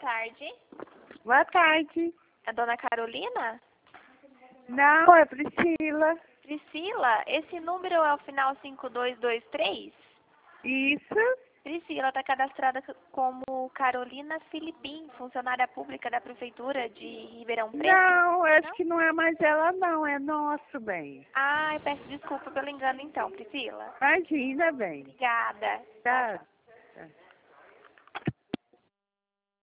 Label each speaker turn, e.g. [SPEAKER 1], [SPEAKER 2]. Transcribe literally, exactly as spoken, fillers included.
[SPEAKER 1] tarde.
[SPEAKER 2] Boa tarde.
[SPEAKER 1] A dona Carolina?
[SPEAKER 2] Não, é Priscila.
[SPEAKER 1] Priscila, esse número é o final cinco dois dois três?
[SPEAKER 2] Isso.
[SPEAKER 1] Priscila está cadastrada como Carolina Filipim, funcionária pública da Prefeitura de Ribeirão Preto?
[SPEAKER 2] Não, acho
[SPEAKER 1] Não?
[SPEAKER 2] que não é mais ela não, é nosso, bem.
[SPEAKER 1] Ai, peço desculpa pelo engano então, Priscila.
[SPEAKER 2] Imagina, bem.
[SPEAKER 1] Obrigada.
[SPEAKER 2] Tá.